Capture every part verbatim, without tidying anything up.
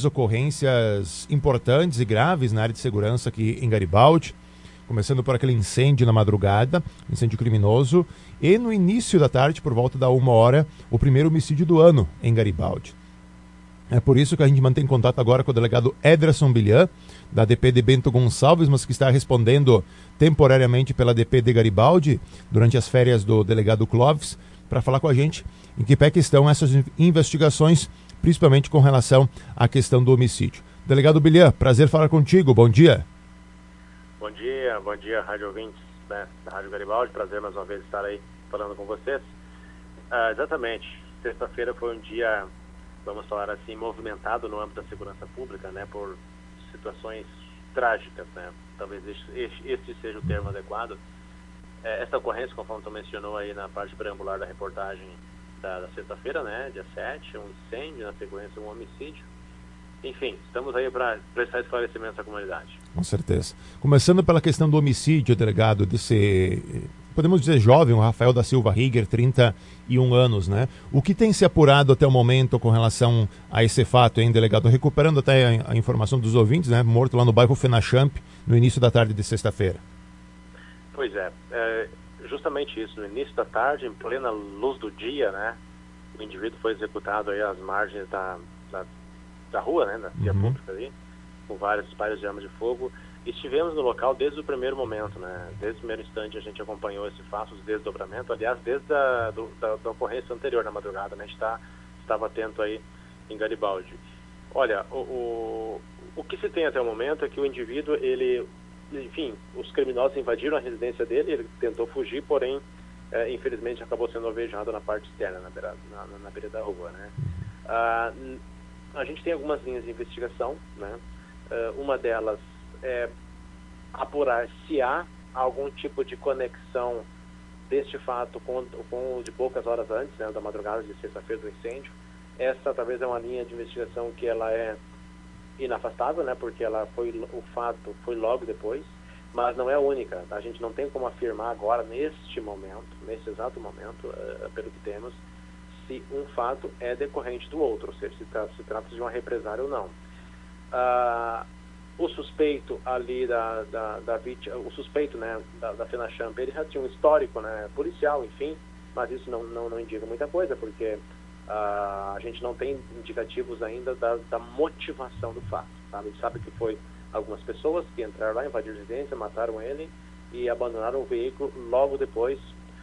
Ocorrências importantes e graves na área de segurança aqui em Garibaldi, começando por aquele incêndio na madrugada, incêndio criminoso, e no início da tarde, por volta da uma hora, o primeiro homicídio do ano em Garibaldi. É por isso que a gente mantém contato agora com o delegado Ederson Bilhan, da D P de Bento Gonçalves, mas que está respondendo temporariamente pela D P de Garibaldi, durante as férias do delegado Clóvis, para falar com a gente em que pé que estão essas investigações, principalmente com relação à questão do homicídio. Delegado Bilhan, prazer falar contigo, bom dia. Bom dia, bom dia, rádio ouvintes, né, da Rádio Garibaldi, prazer mais uma vez estar aí falando com vocês. Ah, exatamente, sexta-feira foi um dia, vamos falar assim, movimentado no âmbito da segurança pública, né, por situações trágicas, né, talvez este, este seja o termo adequado. É, essa ocorrência, conforme tu mencionou aí na parte preambular da reportagem da, da sexta-feira, né, dia sete, um incêndio, na sequência um homicídio. Enfim, estamos aí para prestar esclarecimentos à comunidade. Com certeza. Começando pela questão do homicídio, delegado, desse, podemos dizer, jovem, o Rafael da Silva Rieger, trinta e um anos, né? O que tem se apurado até o momento com relação a esse fato, hein, delegado? Recuperando até a, a informação dos ouvintes, né? Morto lá no bairro Fenachamp, no início da tarde de sexta-feira. Pois é, é, justamente isso, no início da tarde, em plena luz do dia, né? O indivíduo foi executado aí às margens da... da da rua, né, da via uhum. pública ali, com vários disparos de arma de fogo. Estivemos no local desde o primeiro momento, né, desde o primeiro instante a gente acompanhou esse fato de desdobramento, aliás, desde a do, da, da ocorrência anterior na madrugada, né, a gente tá, estava atento aí em Garibaldi. Olha, o, o, o que se tem até o momento é que o indivíduo, ele, enfim, os criminosos invadiram a residência dele, ele tentou fugir, porém, é, infelizmente acabou sendo alvejado na parte externa, na beira, na, na beira da rua, né. Ah, A gente tem algumas linhas de investigação, né? Uh, uma delas é apurar se há algum tipo de conexão deste fato com, com o de poucas horas antes, né, da madrugada de sexta-feira do incêndio. Essa talvez é uma linha de investigação que ela é inafastável, né? Porque ela foi, o fato foi logo depois, mas não é a única. A gente não tem como afirmar agora, neste momento, nesse exato momento, uh, pelo que temos, se um fato é decorrente do outro, ou seja, se, tra se trata de uma represária ou não. Ah, o suspeito ali da, da, da vítima, o suspeito, né, da, da Fenachamp, ele já tinha um histórico, né, policial, enfim, mas isso não, não, não indica muita coisa, porque ah, a gente não tem indicativos ainda da, da motivação do fato, sabe? A gente sabe que foi algumas pessoas que entraram lá, invadiram a residência, mataram ele e abandonaram o veículo logo depois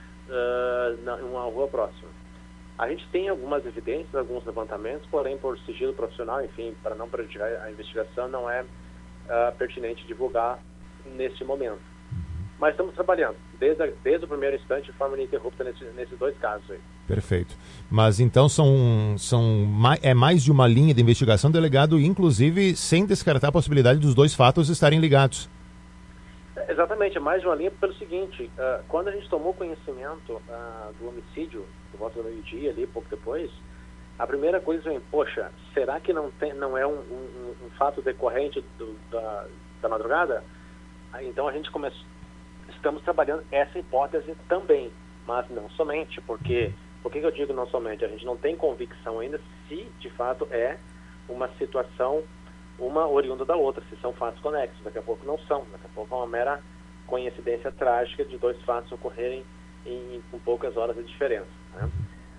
uh, na, em uma rua próxima. A gente tem algumas evidências, alguns levantamentos, porém por sigilo profissional, enfim, para não prejudicar a investigação, não é uh, pertinente divulgar neste momento. Mas estamos trabalhando, desde, a, desde o primeiro instante, de forma ininterrupta nesse, nesses dois casos aí. Perfeito. Mas então são, são, é mais de uma linha de investigação, delegado, inclusive sem descartar a possibilidade dos dois fatos estarem ligados. Exatamente, é mais de uma linha pelo seguinte, uh, quando a gente tomou conhecimento uh, do homicídio, por volta do meio-dia ali, pouco depois, a primeira coisa foi, poxa, será que não, tem, não é um, um, um fato decorrente do, da, da madrugada? Ah, então a gente começou, estamos trabalhando essa hipótese também, mas não somente, porque, por que eu digo não somente? A gente não tem convicção ainda se de fato é uma situação uma oriunda da outra, se são fatos conexos. Daqui a pouco não são, daqui a pouco é uma mera coincidência trágica de dois fatos ocorrerem em, com poucas horas de diferença, né?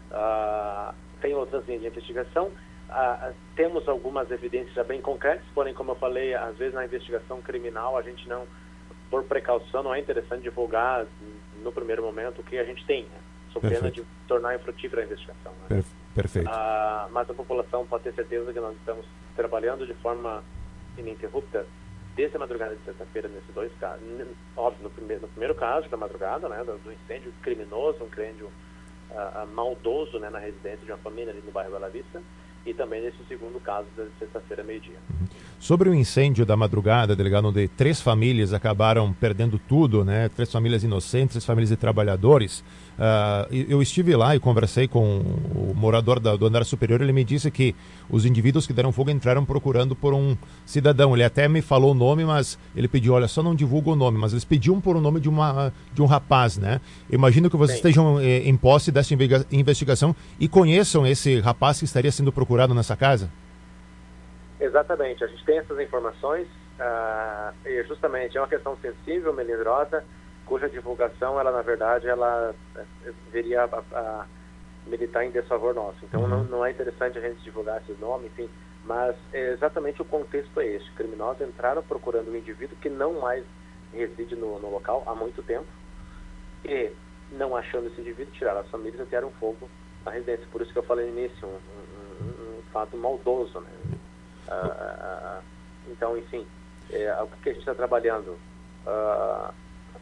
Ah, tem outras linhas de investigação, ah, temos algumas evidências já bem concretas, porém, como eu falei, às vezes na investigação criminal a gente não, por precaução, não é interessante divulgar no primeiro momento o que a gente tem, né? Sob pena de tornar infrutífera a investigação, né? Perfeito. Ah, mas a população pode ter certeza que nós estamos trabalhando de forma ininterrupta desde a madrugada de sexta-feira nesses dois casos. Óbvio, no primeiro, no primeiro caso da madrugada, né, do, do incêndio criminoso, um incêndio uh, uh, maldoso, né, na residência de uma família ali no bairro Bela Vista, e também nesse segundo caso da sexta-feira, meio-dia. Sobre o incêndio da madrugada, delegado, onde três famílias acabaram perdendo tudo, né? Três famílias inocentes, três famílias de trabalhadores. Uh, eu estive lá e conversei com o morador da, do andar superior. Ele me disse que os indivíduos que deram fogo entraram procurando por um cidadão. Ele até me falou o nome, mas ele pediu, olha, só não divulga o nome, mas eles pediam por o nome de, uma, de um rapaz, né? Eu imagino que vocês Sim. estejam eh, em posse dessa investigação e conheçam esse rapaz que estaria sendo procurado nessa casa? Exatamente, a gente tem essas informações uh, e justamente é uma questão sensível, melindrosa, cuja divulgação, ela na verdade, ela viria a, a militar em desfavor nosso. Então, uhum. não, não é interessante a gente divulgar esses nomes, enfim, mas é exatamente o contexto é este. Criminosos entraram procurando um indivíduo que não mais reside no, no local há muito tempo e, não achando esse indivíduo, tiraram as famílias e atearam fogo na residência. Por isso que eu falei no início, um, um, um fato maldoso, né? Uh, uh, então, enfim, é, o que a gente está trabalhando? Uh,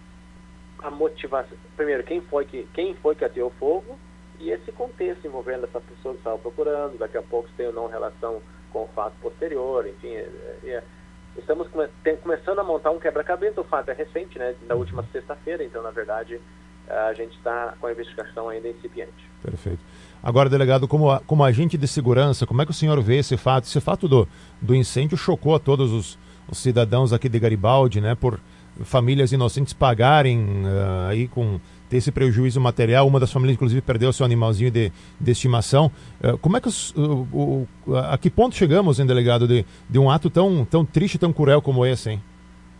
a motivação. Primeiro, quem foi que, quem foi que ateou fogo e esse contexto envolvendo essa pessoa que estava procurando, daqui a pouco tem ou não relação com o fato posterior, enfim. É, é, estamos come, tem, começando a montar um quebra-cabeça, o fato é recente, né, da última sexta-feira, então, na verdade, a gente está com a investigação ainda incipiente. Perfeito. Agora, delegado, como, como agente de segurança, como é que o senhor vê esse fato? Esse fato do, do incêndio chocou a todos os, os cidadãos aqui de Garibaldi, né? Por famílias inocentes pagarem uh, aí com ter esse prejuízo material. Uma das famílias, inclusive, perdeu seu animalzinho de, de estimação. Uh, como é que os, uh, uh, uh, a que ponto chegamos, hein, delegado, de, de um ato tão, tão triste, tão cruel como esse, hein?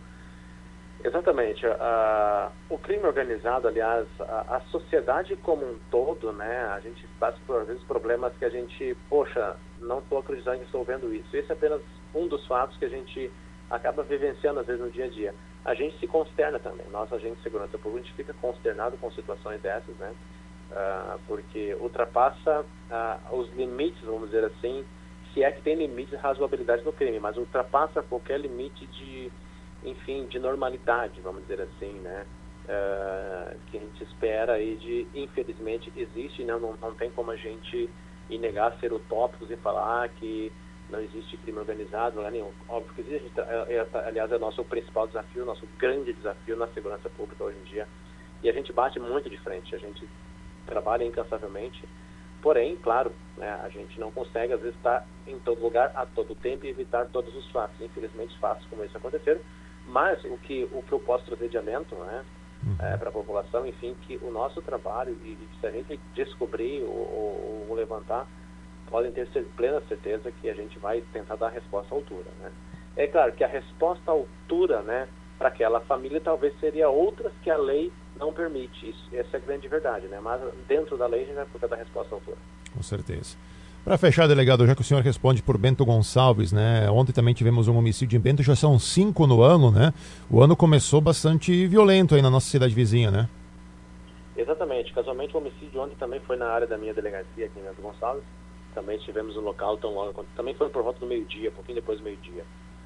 Exatamente. Uh, o crime organizado, aliás, a, a sociedade como um todo, né, a gente passa por, às vezes, problemas que a gente, poxa, não estou acreditando que estou vendo isso. Esse é apenas um dos fatos que a gente acaba vivenciando, às vezes, no dia a dia. A gente se consterna também. Nós, agente de segurança pública, a gente fica consternado com situações dessas, né, uh, porque ultrapassa uh, os limites, vamos dizer assim, se é que tem limites de razoabilidade no crime, mas ultrapassa qualquer limite de, enfim, de normalidade, vamos dizer assim, né, uh, que a gente espera aí de, infelizmente, existe, né, não, não tem como a gente ir negar, ser utópicos e falar que não existe crime organizado, não é nenhum. Óbvio que existe, é, é, aliás, é o nosso principal desafio, nosso grande desafio na segurança pública hoje em dia, e a gente bate muito de frente, a gente trabalha incansavelmente, porém, claro, né, a gente não consegue, às vezes, estar em todo lugar, a todo tempo e evitar todos os fatos. Infelizmente, fatos como esse aconteceram. Mas o que, o que eu posso trazer de alento, né, uhum. é, para a população, enfim, que o nosso trabalho, e, e se a gente descobrir ou, ou, ou levantar, podem ter plena certeza que a gente vai tentar dar a resposta à altura, né. É claro que a resposta à altura, né, para aquela família talvez seria outras que a lei não permite. Isso, essa é a grande verdade, né, mas dentro da lei a gente vai poder dar a resposta à altura. Com certeza. Para fechar, delegado, já que o senhor responde por Bento Gonçalves, né? Ontem também tivemos um homicídio em Bento, já são cinco no ano, né? O ano começou bastante violento aí na nossa cidade vizinha, né? Exatamente. Casualmente o homicídio ontem também foi na área da minha delegacia aqui em Bento Gonçalves. Também estivemos no local tão logo, também foi por volta do meio-dia, um pouquinho depois do meio-dia.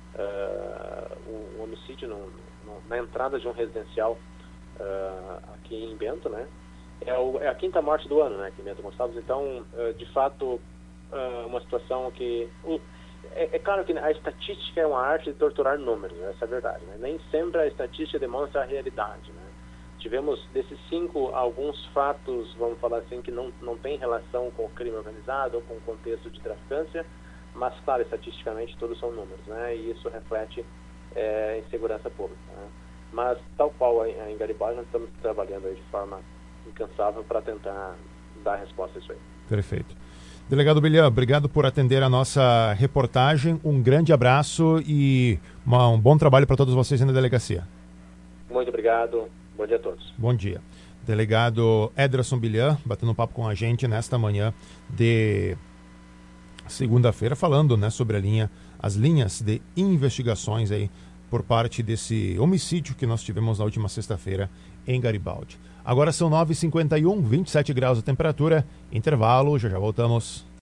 Uh, o, o homicídio no, no, na entrada de um residencial uh, aqui em Bento, né? É, o, é a quinta morte do ano, né, aqui em Bento Gonçalves. Então, uh, de fato, uh, uma situação que... Uh, é, é claro que a estatística é uma arte de torturar números, né, essa é a verdade, né? Nem sempre a estatística demonstra a realidade, né? Tivemos, desses cinco, alguns fatos, vamos falar assim, que não, não tem relação com o crime organizado ou com o contexto de traficância, mas, claro, estatisticamente todos são números, né? E isso reflete é, em segurança pública, né? Mas, tal qual em Garibaldi, nós estamos trabalhando aí de forma incansável para tentar dar resposta a isso aí. Perfeito. Delegado Bilhão, obrigado por atender a nossa reportagem. Um grande abraço e uma, um bom trabalho para todos vocês na delegacia. Muito obrigado. Bom dia a todos. Bom dia. Delegado Ederson Bilhão, batendo um papo com a gente nesta manhã de segunda-feira, falando, né, sobre a linha, as linhas de investigações aí por parte desse homicídio que nós tivemos na última sexta-feira em Garibaldi. Agora são nove e cinquenta e um, vinte e sete graus a temperatura, intervalo, já já voltamos.